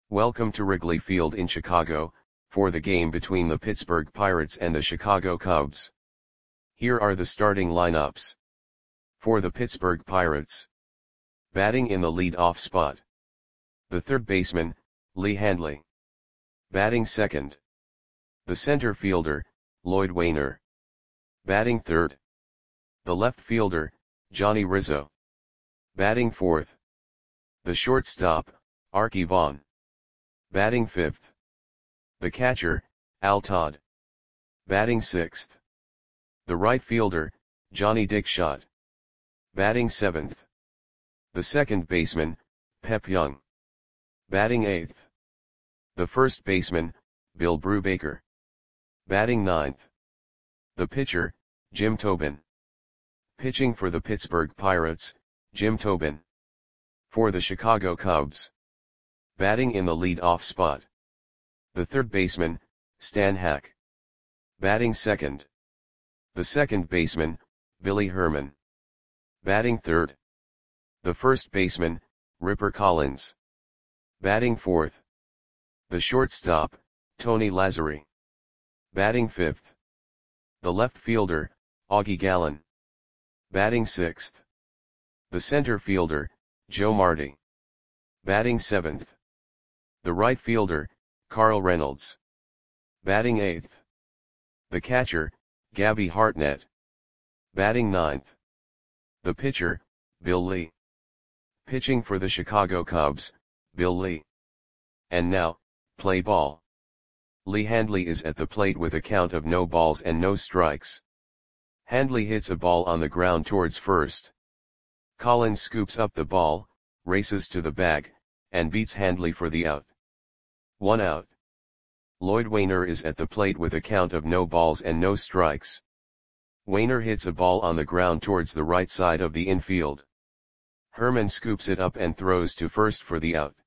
Welcome to Wrigley Field in Chicago, for the game between the Pittsburgh Pirates and the Chicago Cubs. Here are the starting lineups. For the Pittsburgh Pirates. Batting in the lead-off spot. The third baseman, Lee Handley. Batting second. The center fielder, Lloyd Waner. Batting third. The left fielder, Johnny Rizzo. Batting fourth. The shortstop, Arky Vaughan. Batting fifth. The catcher, Al Todd. Batting sixth. The right fielder, Johnny Dickshot. Batting seventh. The second baseman, Pep Young. Batting eighth. The first baseman, Bill Brubaker. Batting ninth. The pitcher, Jim Tobin. Pitching for the Pittsburgh Pirates, Jim Tobin. For the Chicago Cubs. Batting in the lead-off spot. The third baseman, Stan Hack. Batting second. The second baseman, Billy Herman. Batting third. The first baseman, Ripper Collins. Batting fourth. The shortstop, Tony Lazzeri. Batting fifth. The left fielder, Augie Gallen. Batting sixth. The center fielder, Joe Marti. Batting seventh. The right fielder, Carl Reynolds. Batting eighth. The catcher, Gabby Hartnett. Batting ninth. The pitcher, Bill Lee. Pitching for the Chicago Cubs, Bill Lee. And now, play ball. Lee Handley is at the plate with a count of no balls and no strikes. Handley hits a ball on the ground towards first. Collins scoops up the ball, races to the bag, and beats Handley for the out. 1 out. Lloyd Waner is at the plate with a count of no balls and no strikes. Waner hits a ball on the ground towards the right side of the infield. Herman scoops it up and throws to first for the out.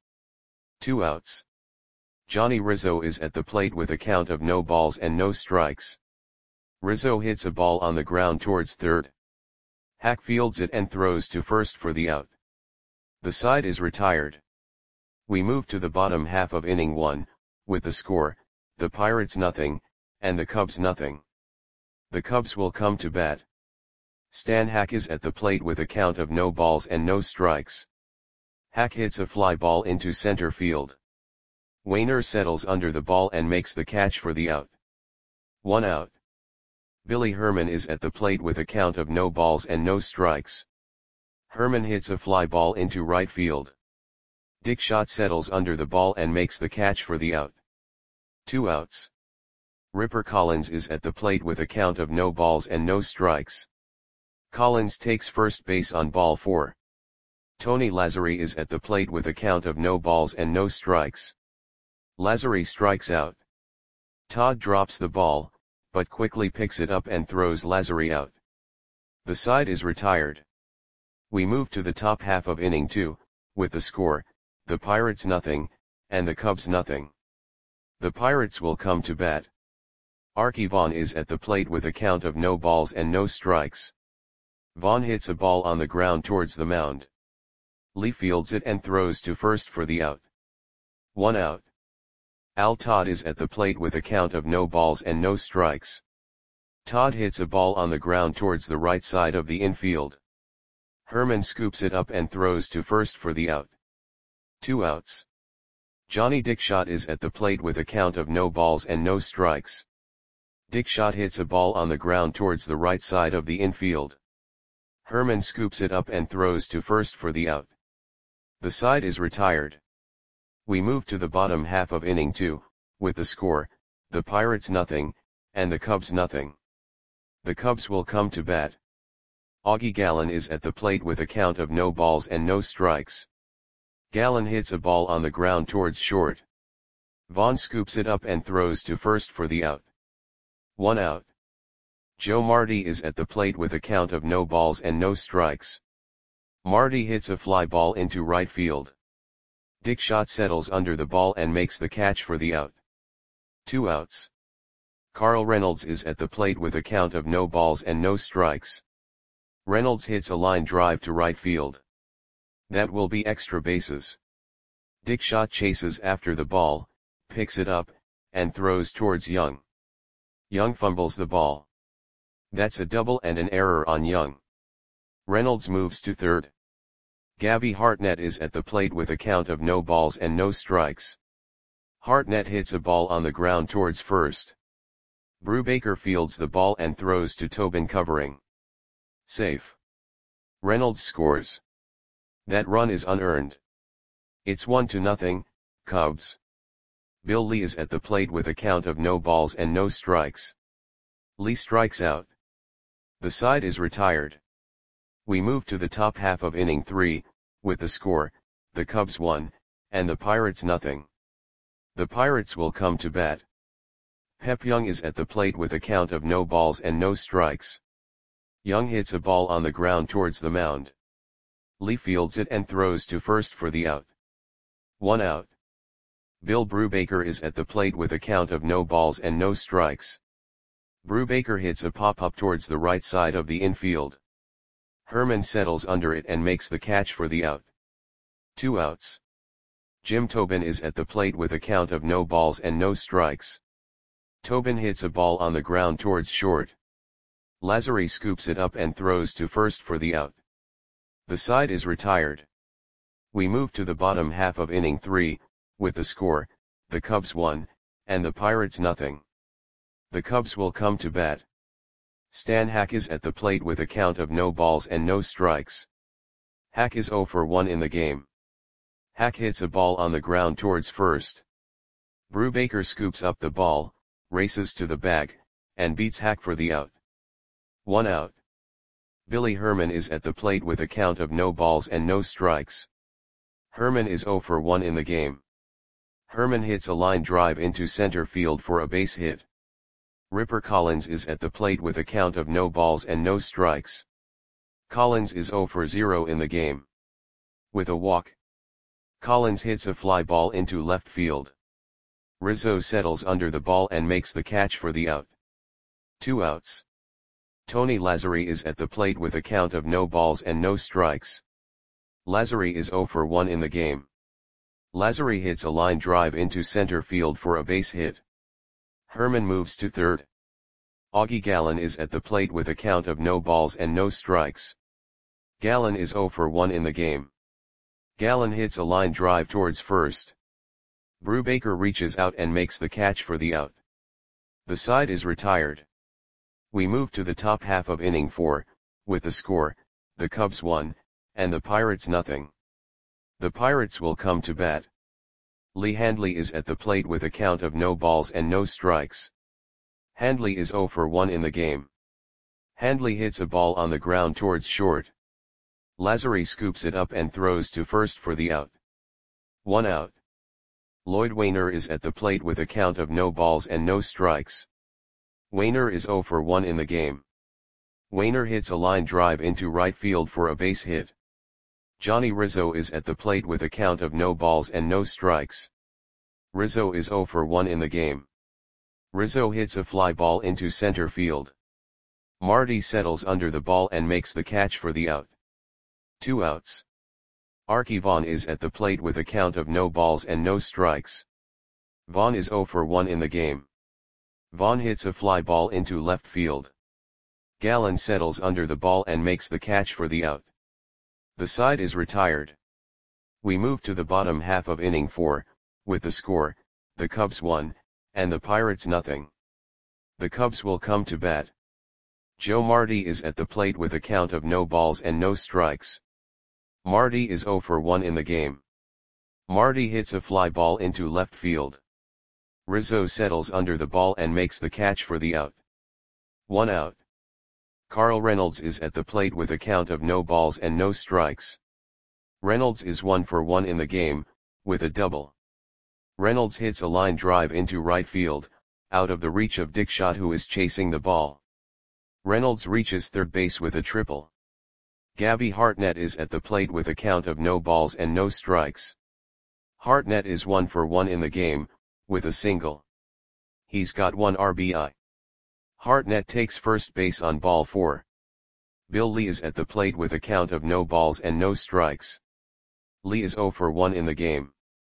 2 outs. Johnny Rizzo is at the plate with a count of no balls and no strikes. Rizzo hits a ball on the ground towards third. Hack fields it and throws to first for the out. The side is retired. We move to the bottom half of inning 1, with the score, the Pirates nothing, and the Cubs nothing. The Cubs will come to bat. Stan Hack is at the plate with a count of no balls and no strikes. Hack hits a fly ball into center field. Waner settles under the ball and makes the catch for the out. 1 out. Billy Herman is at the plate with a count of no balls and no strikes. Herman hits a fly ball into right field. Dickshot settles under the ball and makes the catch for the out. 2 outs. Ripper Collins is at the plate with a count of no balls and no strikes. Collins takes first base on ball 4. Tony Lazzeri is at the plate with a count of no balls and no strikes. Lazzeri strikes out. Todd drops the ball, but quickly picks it up and throws Lazzeri out. The side is retired. We move to the top half of inning 2, with the score, the Pirates nothing, and the Cubs nothing. The Pirates will come to bat. Arky Vaughan is at the plate with a count of no balls and no strikes. Vaughan hits a ball on the ground towards the mound. Lee fields it and throws to first for the out. 1 out. Al Todd is at the plate with a count of no balls and no strikes. Todd hits a ball on the ground towards the right side of the infield. Herman scoops it up and throws to first for the out. 2 outs. Johnny Dickshot is at the plate with a count of no balls and no strikes. Dickshot hits a ball on the ground towards the right side of the infield. Herman scoops it up and throws to first for the out. The side is retired. We move to the bottom half of inning 2, with the score, the Pirates nothing, and the Cubs nothing. The Cubs will come to bat. Augie Gallen is at the plate with a count of no balls and no strikes. Gallen hits a ball on the ground towards short. Vaughan scoops it up and throws to first for the out. 1 out. Joe Marti is at the plate with a count of no balls and no strikes. Marti hits a fly ball into right field. Dickshot settles under the ball and makes the catch for the out. 2 outs. Carl Reynolds is at the plate with a count of no balls and no strikes. Reynolds hits a line drive to right field. That will be extra bases. Dickshot chases after the ball, picks it up, and throws towards Young. Young fumbles the ball. That's a double and an error on Young. Reynolds moves to third. Gabby Hartnett is at the plate with a count of no balls and no strikes. Hartnett hits a ball on the ground towards first. Brubaker fields the ball and throws to Tobin covering. Safe. Reynolds scores. That run is unearned. It's 1-0, Cubs. Bill Lee is at the plate with a count of no balls and no strikes. Lee strikes out. The side is retired. We move to the top half of inning 3, with the score, the Cubs 1, and the Pirates 0. The Pirates will come to bat. Pep Young is at the plate with a count of no balls and no strikes. Young hits a ball on the ground towards the mound. Lee fields it and throws to first for the out. 1 out. Bill Brubaker is at the plate with a count of no balls and no strikes. Brubaker hits a pop-up towards the right side of the infield. Herman settles under it and makes the catch for the out. 2 outs. Jim Tobin is at the plate with a count of no balls and no strikes. Tobin hits a ball on the ground towards short. Lazary scoops it up and throws to first for the out. The side is retired. We move to the bottom half of inning 3, with the score, the Cubs 1, and the Pirates 0. The Cubs will come to bat. Stan Hack is at the plate with a count of no balls and no strikes. Hack is 0 for 1 in the game. Hack hits a ball on the ground towards first. Brubaker scoops up the ball, races to the bag, and beats Hack for the out. 1 out. Billy Herman is at the plate with a count of no balls and no strikes. Herman is 0 for 1 in the game. Herman hits a line drive into center field for a base hit. Ripper Collins is at the plate with a count of no balls and no strikes. Collins is 0 for 0 in the game. With a walk, Collins hits a fly ball into left field. Rizzo settles under the ball and makes the catch for the out. 2 outs. Tony Lazary is at the plate with a count of no balls and no strikes. Lazary is 0 for 1 in the game. Lazary hits a line drive into center field for a base hit. Herman moves to third. Augie Gallen is at the plate with a count of no balls and no strikes. Gallen is 0 for 1 in the game. Gallen hits a line drive towards first. Brubaker reaches out and makes the catch for the out. The side is retired. We move to the top half of inning 4, with the score, the Cubs 1, and the Pirates 0. The Pirates will come to bat. Lee Handley is at the plate with a count of no balls and no strikes. Handley is 0 for 1 in the game. Handley hits a ball on the ground towards short. Lazary scoops it up and throws to first for the out. 1 out. Lloyd Wainer is at the plate with a count of no balls and no strikes. Wainer is 0 for 1 in the game. Wainer hits a line drive into right field for a base hit. Johnny Rizzo is at the plate with a count of no balls and no strikes. Rizzo is 0 for 1 in the game. Rizzo hits a fly ball into center field. Marty settles under the ball and makes the catch for the out. 2 outs. Archie Vaughn is at the plate with a count of no balls and no strikes. Vaughn is 0 for 1 in the game. Vaughn hits a fly ball into left field. Gallen settles under the ball and makes the catch for the out. The side is retired. We move to the bottom half of inning 4, with the score, the Cubs 1, and the Pirates 0. The Cubs will come to bat. Joe Marty is at the plate with a count of no balls and no strikes. Marty is 0 for 1 in the game. Marty hits a fly ball into left field. Rizzo settles under the ball and makes the catch for the out. 1 out. Carl Reynolds is at the plate with a count of no balls and no strikes. Reynolds is 1 for 1 in the game, with a double. Reynolds hits a line drive into right field, out of the reach of Dickshot, who is chasing the ball. Reynolds reaches third base with a triple. Gabby Hartnett is at the plate with a count of no balls and no strikes. Hartnett is 1 for 1 in the game, with a single. He's got 1 RBI. Hartnett takes first base on ball 4. Bill Lee is at the plate with a count of no balls and no strikes. Lee is 0 for 1 in the game.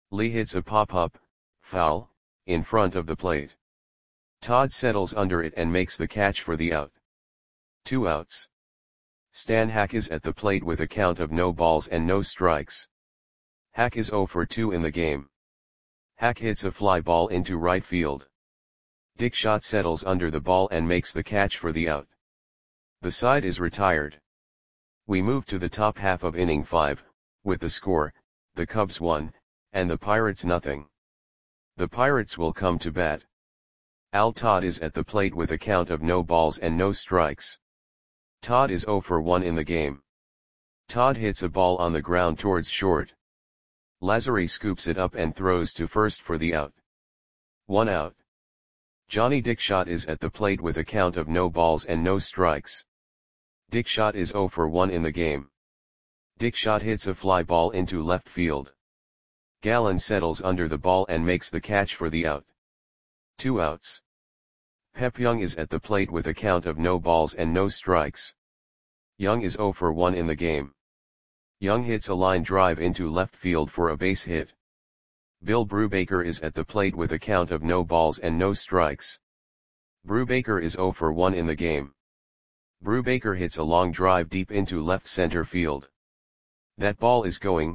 Lee hits a pop-up, foul, in front of the plate. Todd settles under it and makes the catch for the out. 2 outs. Stan Hack is at the plate with a count of no balls and no strikes. Hack is 0 for 2 in the game. Hack hits a fly ball into right field. Dick Schott settles under the ball and makes the catch for the out. The side is retired. We move to the top half of inning 5, with the score, the Cubs 1, and the Pirates nothing. The Pirates will come to bat. Al Todd is at the plate with a count of no balls and no strikes. Todd is 0 for 1 in the game. Todd hits a ball on the ground towards short. Lazzari scoops it up and throws to first for the out. 1 out. Johnny Dick Schott is at the plate with a count of no balls and no strikes. Dick Schott is 0 for 1 in the game. Dick Schott hits a fly ball into left field. Gallen settles under the ball and makes the catch for the out. 2 outs. Pep Young is at the plate with a count of no balls and no strikes. Young is 0 for 1 in the game. Young hits a line drive into left field for a base hit. Bill Brubaker is at the plate with a count of no balls and no strikes. Brubaker is 0 for 1 in the game. Brubaker hits a long drive deep into left center field. That ball is gone.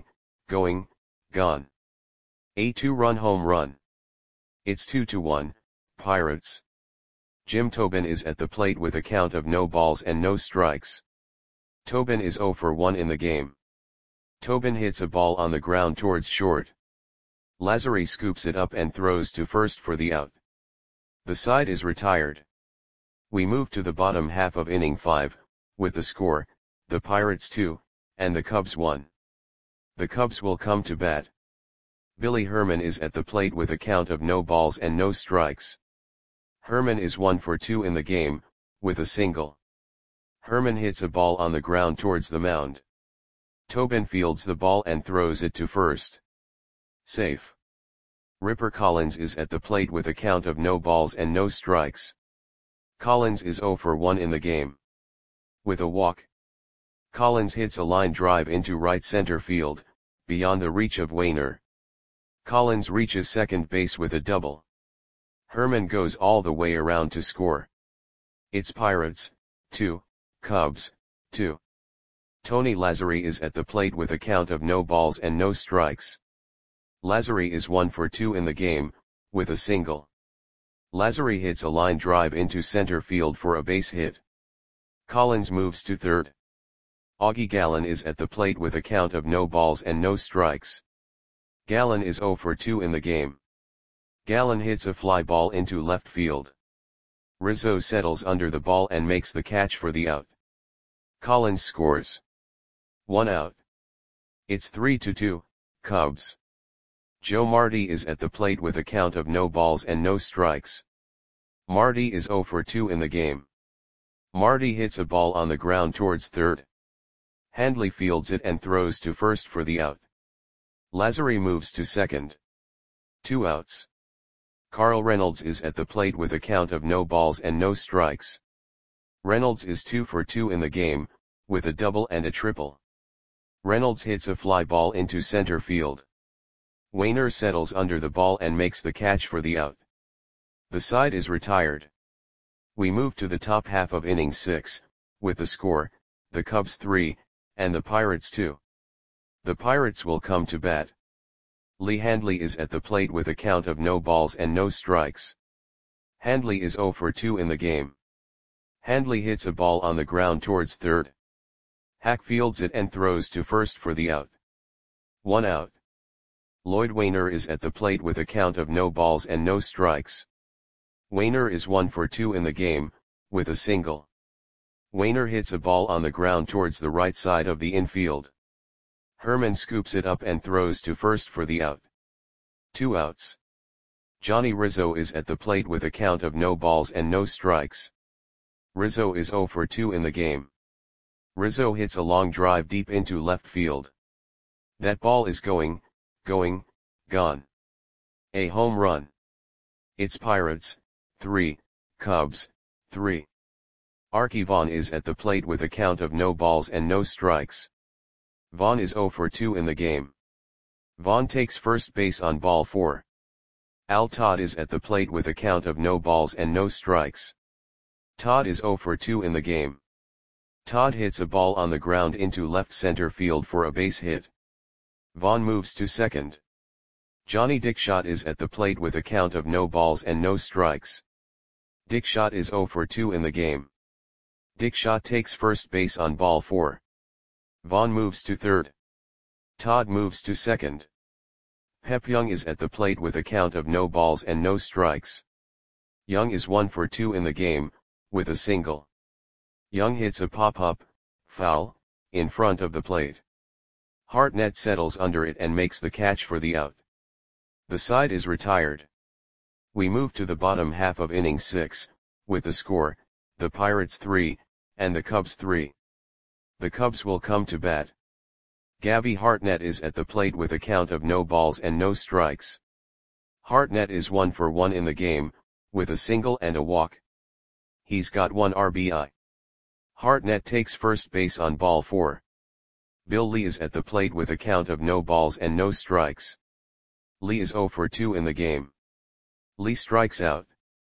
A 2-run home run. It's 2-1, Pirates. Jim Tobin is at the plate with a count of no balls and no strikes. Tobin is 0 for 1 in the game. Tobin hits a ball on the ground towards short. Lazzari scoops it up and throws to first for the out. The side is retired. We move to the bottom half of inning 5, with the score, the Pirates 2, and the Cubs 1. The Cubs will come to bat. Billy Herman is at the plate with a count of no balls and no strikes. Herman is 1 for 2 in the game, with a single. Herman hits a ball on the ground towards the mound. Tobin fields the ball and throws it to first. Safe. Ripper Collins is at the plate with a count of no balls and no strikes. Collins is 0 for 1 in the game. With a walk. Collins hits a line drive into right center field, beyond the reach of Wainer. Collins reaches second base with a double. Herman goes all the way around to score. It's Pirates, 2, Cubs, 2. Tony Lazzari is at the plate with a count of no balls and no strikes. Lazzari is 1 for 2 in the game, with a single. Lazzari hits a line drive into center field for a base hit. Collins moves to third. Augie Gallen is at the plate with a count of no balls and no strikes. Gallen is 0 for 2 in the game. Gallen hits a fly ball into left field. Rizzo settles under the ball and makes the catch for the out. Collins scores. 1 out. It's 3-2, Cubs. Joe Marti is at the plate with a count of no balls and no strikes. Marti is 0 for 2 in the game. Marti hits a ball on the ground towards third. Handley fields it and throws to first for the out. Lazzari moves to second. 2 outs. Carl Reynolds is at the plate with a count of no balls and no strikes. Reynolds is 2 for 2 in the game, with a double and a triple. Reynolds hits a fly ball into center field. Wainer settles under the ball and makes the catch for the out. The side is retired. We move to the top half of inning 6, with the score, the Cubs 3, and the Pirates 2. The Pirates will come to bat. Lee Handley is at the plate with a count of no balls and no strikes. Handley is 0 for 2 in the game. Handley hits a ball on the ground towards third. Hack fields it and throws to first for the out. 1 out. Lloyd Wainer is at the plate with a count of no balls and no strikes. Wainer is 1 for 2 in the game, with a single. Wainer hits a ball on the ground towards the right side of the infield. Herman scoops it up and throws to first for the out. 2 outs. Johnny Rizzo is at the plate with a count of no balls and no strikes. Rizzo is 0 for 2 in the game. Rizzo hits a long drive deep into left field. That ball is gone. A home run. It's Pirates, 3, Cubs, 3. Archie Vaughn is at the plate with a count of no balls and no strikes. Vaughn is 0 for 2 in the game. Vaughn takes first base on ball 4. Al Todd is at the plate with a count of no balls and no strikes. Todd is 0 for 2 in the game. Todd hits a ball on the ground into left center field for a base hit. Vaughn moves to second. Johnny Dickshot is at the plate with a count of no balls and no strikes. Dickshot is 0 for 2 in the game. Dickshot takes first base on ball 4. Vaughn moves to third. Todd moves to second. Pep Young is at the plate with a count of no balls and no strikes. Young is 1 for 2 in the game, with a single. Young hits a pop-up, foul, in front of the plate. Hartnett settles under it and makes the catch for the out. The side is retired. We move to the bottom half of inning 6, with the score, the Pirates 3, and the Cubs 3. The Cubs will come to bat. Gabby Hartnett is at the plate with a count of no balls and no strikes. Hartnett is 1 for 1 in the game, with a single and a walk. He's got 1 RBI. Hartnett takes first base on ball 4. Bill Lee is at the plate with a count of no balls and no strikes. Lee is 0 for 2 in the game. Lee strikes out.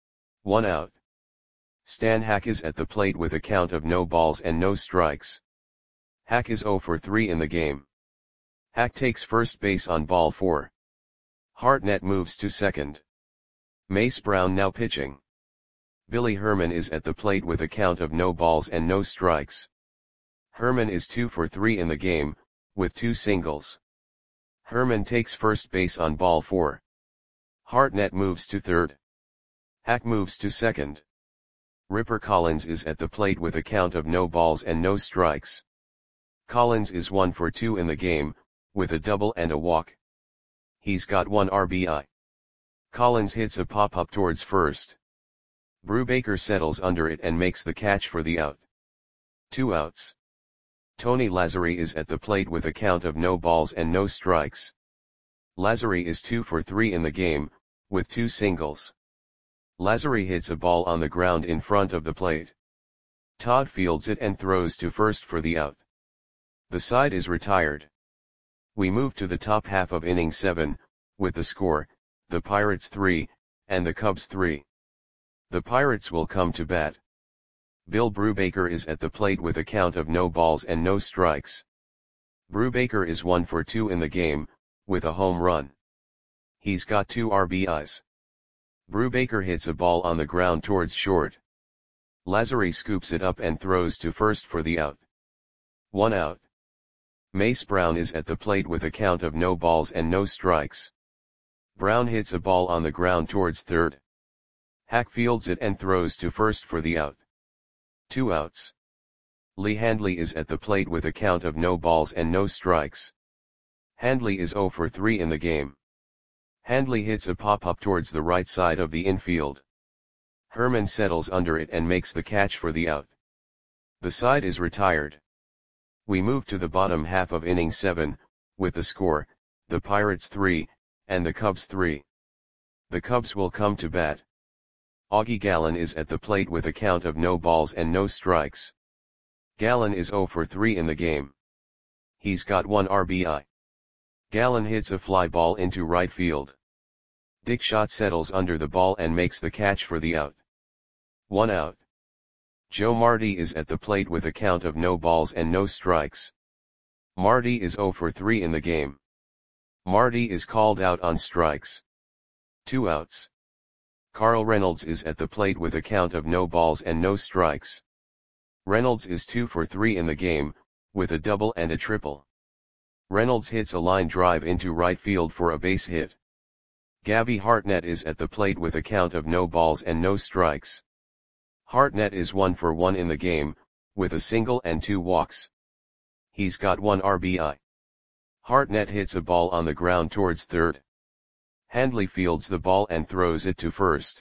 1 out. Stan Hack is at the plate with a count of no balls and no strikes. Hack is 0 for 3 in the game. Hack takes first base on ball 4. Hartnett moves to second. Mace Brown now pitching. Billy Herman is at the plate with a count of no balls and no strikes. Herman is 2 for 3 in the game, with 2 singles. Herman takes first base on ball 4. Hartnett moves to third. Hack moves to second. Ripper Collins is at the plate with a count of no balls and no strikes. Collins is 1 for 2 in the game, with a double and a walk. He's got 1 RBI. Collins hits a pop-up towards first. Brubaker settles under it and makes the catch for the out. 2 outs. Tony Lazzari is at the plate with a count of no balls and no strikes. Lazzari is 2 for 3 in the game, with 2 singles. Lazzari hits a ball on the ground in front of the plate. Todd fields it and throws to first for the out. The side is retired. We move to the top half of inning 7, with the score, the Pirates 3, and the Cubs 3. The Pirates will come to bat. Bill Brubaker is at the plate with a count of no balls and no strikes. Brubaker is 1 for 2 in the game, with a home run. He's got 2 RBIs. Brubaker hits a ball on the ground towards short. Lazzari scoops it up and throws to first for the out. 1 out. Mace Brown is at the plate with a count of no balls and no strikes. Brown hits a ball on the ground towards third. Hack fields it and throws to first for the out. 2 outs. Lee Handley is at the plate with a count of no balls and no strikes. Handley is 0 for 3 in the game. Handley hits a pop-up towards the right side of the infield. Herman settles under it and makes the catch for the out. The side is retired. We move to the bottom half of inning 7, with the score, the Pirates 3, and the Cubs 3. The Cubs will come to bat. Augie Gallen is at the plate with a count of no balls and no strikes. Gallen is 0 for 3 in the game. He's got 1 RBI. Gallen hits a fly ball into right field. Dickshot settles under the ball and makes the catch for the out. 1 out. Joe Marty is at the plate with a count of no balls and no strikes. Marty is 0 for 3 in the game. Marty is called out on strikes. 2 outs. Carl Reynolds is at the plate with a count of no balls and no strikes. Reynolds is 2 for 3 in the game, with a double and a triple. Reynolds hits a line drive into right field for a base hit. Gabby Hartnett is at the plate with a count of no balls and no strikes. Hartnett is 1 for 1 in the game, with a single and 2 walks. He's got 1 RBI. Hartnett hits a ball on the ground towards third. Handley fields the ball and throws it to first.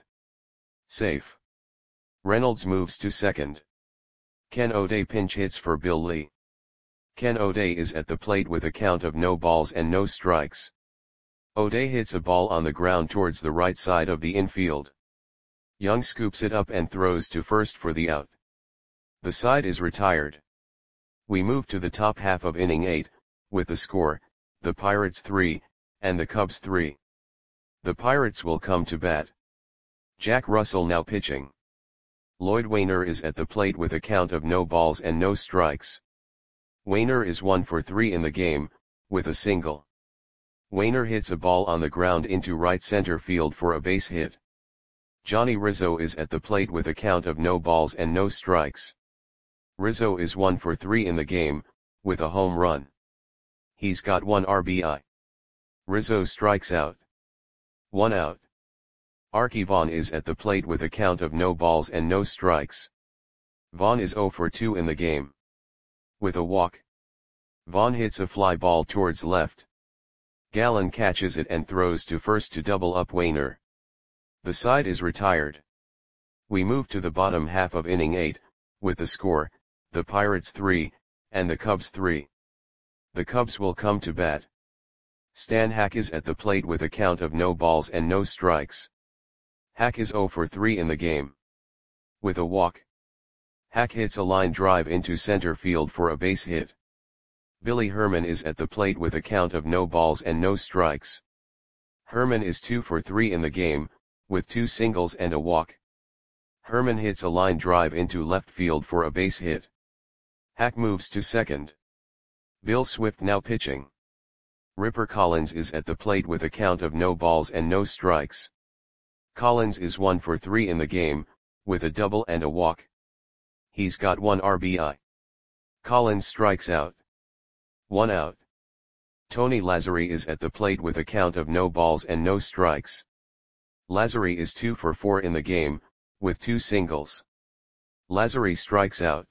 Safe. Reynolds moves to second. Ken O'Day pinch hits for Bill Lee. Ken O'Day is at the plate with a count of no balls and no strikes. O'Day hits a ball on the ground towards the right side of the infield. Young scoops it up and throws to first for the out. The side is retired. We move to the top half of inning 8, with the score, the Pirates 3, and the Cubs 3. The Pirates will come to bat. Jack Russell now pitching. Lloyd Waner is at the plate with a count of no balls and no strikes. Waner is 1 for 3 in the game, with a single. Waner hits a ball on the ground into right center field for a base hit. Johnny Rizzo is at the plate with a count of no balls and no strikes. Rizzo is 1 for 3 in the game, with a home run. He's got 1 RBI. Rizzo strikes out. 1 out. Arky Vaughan is at the plate with a count of no balls and no strikes. Vaughan is 0 for 2 in the game. With a walk. Vaughan hits a fly ball towards left. Gallen catches it and throws to first to double up Waner. The side is retired. We move to the bottom half of inning 8, with the score, the Pirates 3, and the Cubs 3. The Cubs will come to bat. Stan Hack is at the plate with a count of no balls and no strikes. Hack is 0 for 3 in the game. With a walk. Hack hits a line drive into center field for a base hit. Billy Herman is at the plate with a count of no balls and no strikes. Herman is 2 for 3 in the game, with 2 singles and a walk. Herman hits a line drive into left field for a base hit. Hack moves to second. Bill Swift now pitching. Ripper Collins is at the plate with a count of no balls and no strikes. Collins is 1 for 3 in the game, with a double and a walk. He's got 1 RBI. Collins strikes out. 1 out. Tony Lazzeri is at the plate with a count of no balls and no strikes. Lazzeri is 2 for 4 in the game, with 2 singles. Lazzeri strikes out.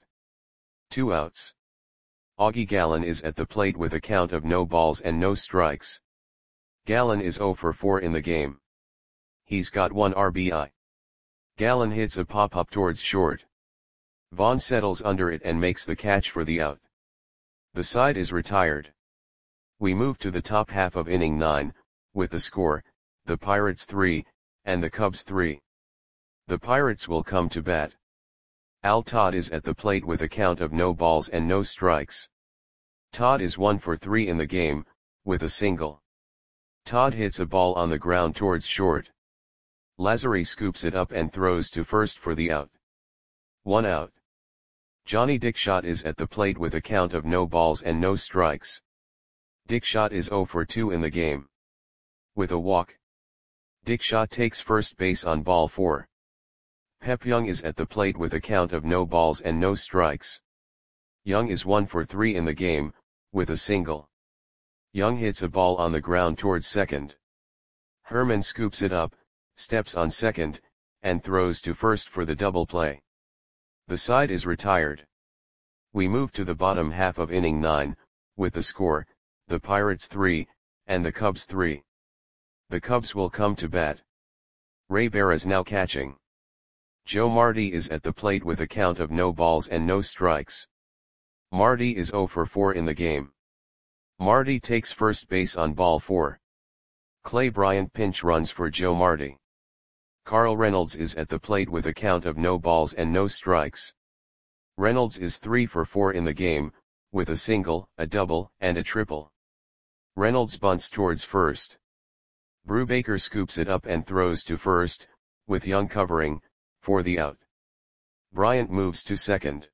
2 outs. Augie Gallen is at the plate with a count of no balls and no strikes. Gallen is 0 for 4 in the game. He's got 1 RBI. Gallen hits a pop-up towards short. Vaughan settles under it and makes the catch for the out. The side is retired. We move to the top half of inning 9, with the score, the Pirates 3, and the Cubs 3. The Pirates will come to bat. Al Todd is at the plate with a count of no balls and no strikes. Todd is 1 for 3 in the game, with a single. Todd hits a ball on the ground towards short. Lazzeri scoops it up and throws to first for the out. 1 out. Johnny Dickshot is at the plate with a count of no balls and no strikes. Dickshot is 0 for 2 in the game. With a walk. Dickshot takes first base on ball 4. Pep Young is at the plate with a count of no balls and no strikes. Young is 1 for 3 in the game, with a single. Young hits a ball on the ground towards second. Herman scoops it up, steps on second, and throws to first for the double play. The side is retired. We move to the bottom half of inning 9, with the score, the Pirates 3, and the Cubs 3. The Cubs will come to bat. Ray Barras now catching. Joe Marti is at the plate with a count of no balls and no strikes. Marti is 0 for 4 in the game. Marti takes first base on ball 4. Clay Bryant pinch runs for Joe Marti. Carl Reynolds is at the plate with a count of no balls and no strikes. Reynolds is 3 for 4 in the game, with a single, a double, and a triple. Reynolds bunts towards first. Brubaker scoops it up and throws to first, with Young covering, for the out. Bryant moves to second.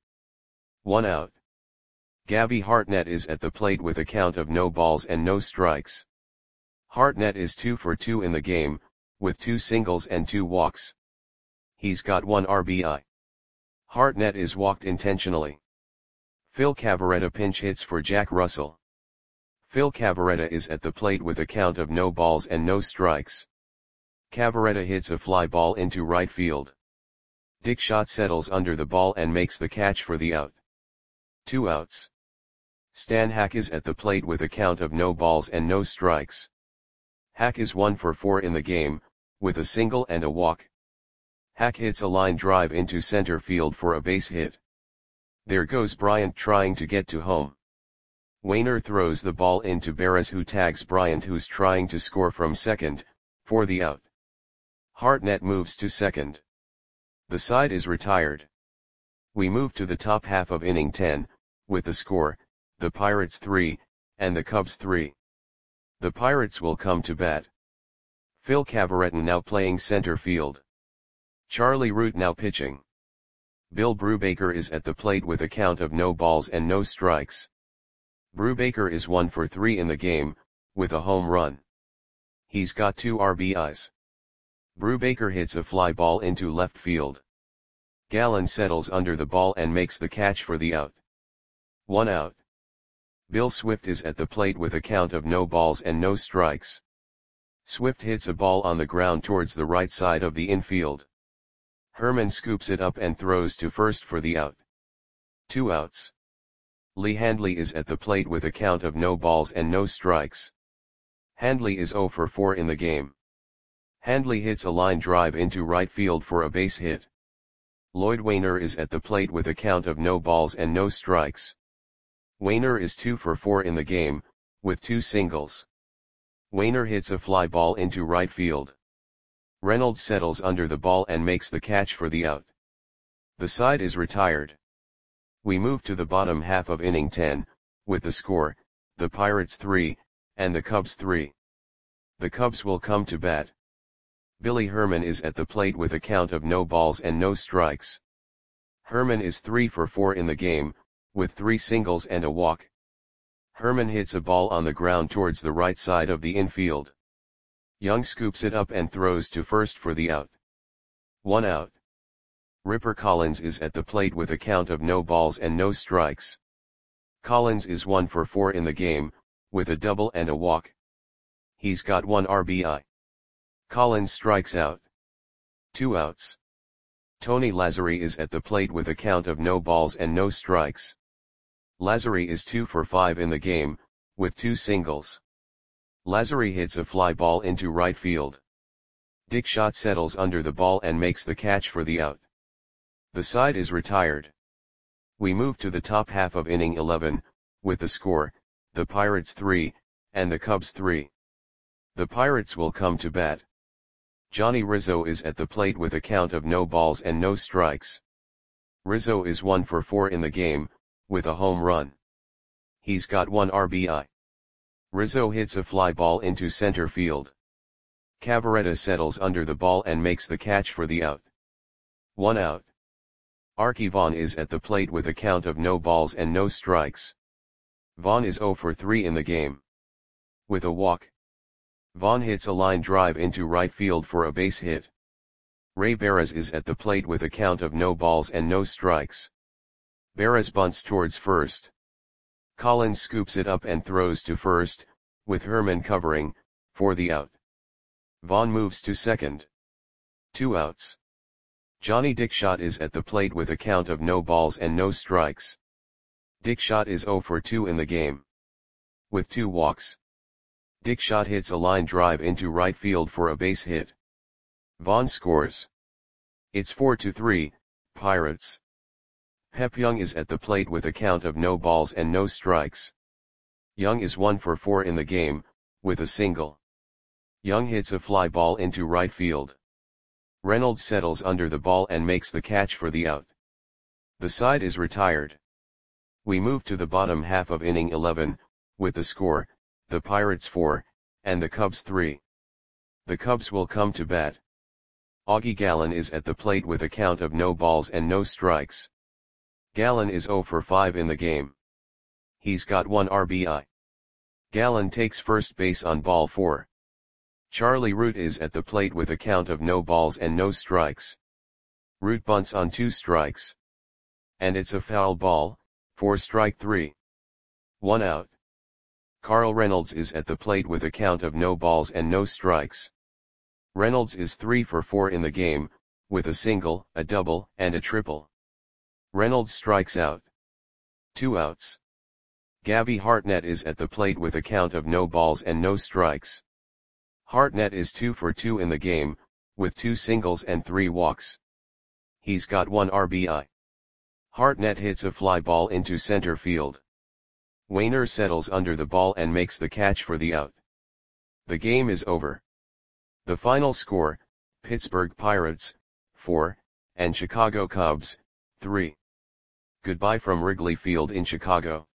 1 out. Gabby Hartnett is at the plate with a count of no balls and no strikes. Hartnett is 2 for 2 in the game, with 2 singles and 2 walks. He's got 1 RBI. Hartnett is walked intentionally. Phil Cavarretta pinch hits for Jack Russell. Phil Cavarretta is at the plate with a count of no balls and no strikes. Cavarretta hits a fly ball into right field. Dickshot settles under the ball and makes the catch for the out. 2 outs. Stan Hack is at the plate with a count of no balls and no strikes. Hack is 1 for 4 in the game, with a single and a walk. Hack hits a line drive into center field for a base hit. There goes Bryant trying to get to home. Waner throws the ball into Barras, who tags Bryant, who's trying to score from second, for the out. Hartnett moves to second. The side is retired. We move to the top half of inning 10, with the score, the Pirates 3, and the Cubs 3. The Pirates will come to bat. Phil Cavarretta now playing center field. Charlie Root now pitching. Bill Brubaker is at the plate with a count of no balls and no strikes. Brubaker is 1 for 3 in the game, with a home run. He's got 2 RBIs. Brubaker hits a fly ball into left field. Gallen settles under the ball and makes the catch for the out. 1 out. Bill Swift is at the plate with a count of no balls and no strikes. Swift hits a ball on the ground towards the right side of the infield. Herman scoops it up and throws to first for the out. 2 outs. Lee Handley is at the plate with a count of no balls and no strikes. Handley is 0 for 4 in the game. Handley hits a line drive into right field for a base hit. Lloyd Wainer is at the plate with a count of no balls and no strikes. Wainer is 2 for 4 in the game, with 2 singles. Wainer hits a fly ball into right field. Reynolds settles under the ball and makes the catch for the out. The side is retired. We move to the bottom half of inning 10, with the score, the Pirates 3, and the Cubs 3. The Cubs will come to bat. Billy Herman is at the plate with a count of no balls and no strikes. Herman is 3 for 4 in the game, with 3 singles and a walk. Herman hits a ball on the ground towards the right side of the infield. Young scoops it up and throws to first for the out. 1 out. Ripper Collins is at the plate with a count of no balls and no strikes. Collins is 1 for 4 in the game, with a double and a walk. He's got 1 RBI. Collins strikes out. 2 outs. Tony Lazzari is at the plate with a count of no balls and no strikes. Lazzari is 2 for 5 in the game, with 2 singles. Lazzari hits a fly ball into right field. Dick Schott settles under the ball and makes the catch for the out. The side is retired. We move to the top half of inning 11, with the score, the Pirates 3, and the Cubs 3. The Pirates will come to bat. Johnny Rizzo is at the plate with a count of no balls and no strikes. Rizzo is 1 for 4 in the game, with a home run. He's got 1 RBI. Rizzo hits a fly ball into center field. Cavarretta settles under the ball and makes the catch for the out. 1 out. Arky Vaughan is at the plate with a count of no balls and no strikes. Vaughan is 0 for 3 in the game. With a walk. Vaughan hits a line drive into right field for a base hit. Ray Barras is at the plate with a count of no balls and no strikes. Barras bunts towards first. Collins scoops it up and throws to first, with Herman covering, for the out. Vaughan moves to second. 2 outs. Johnny Dick Schott is at the plate with a count of no balls and no strikes. Dick Schott is 0 for 2 in the game. With 2 walks. Dick Schott hits a line drive into right field for a base hit. Vaughan scores. It's 4-3, Pirates. Pep Young is at the plate with a count of no balls and no strikes. Young is 1 for 4 in the game, with a single. Young hits a fly ball into right field. Reynolds settles under the ball and makes the catch for the out. The side is retired. We move to the bottom half of inning 11, with the score, the Pirates 4, and the Cubs 3. The Cubs will come to bat. Augie Gallen is at the plate with a count of no balls and no strikes. Gallen is 0 for 5 in the game. He's got 1 RBI. Gallen takes first base on ball 4. Charlie Root is at the plate with a count of no balls and no strikes. Root bunts on 2 strikes. And it's a foul ball, for strike 3. 1 out. Carl Reynolds is at the plate with a count of no balls and no strikes. Reynolds is 3 for 4 in the game, with a single, a double, and a triple. Reynolds strikes out. 2 outs. Gabby Hartnett is at the plate with a count of no balls and no strikes. Hartnett is 2 for 2 in the game, with 2 singles and 3 walks. He's got 1 RBI. Hartnett hits a fly ball into center field. Wainer settles under the ball and makes the catch for the out. The game is over. The final score, Pittsburgh Pirates, 4, and Chicago Cubs, 3. Goodbye from Wrigley Field in Chicago.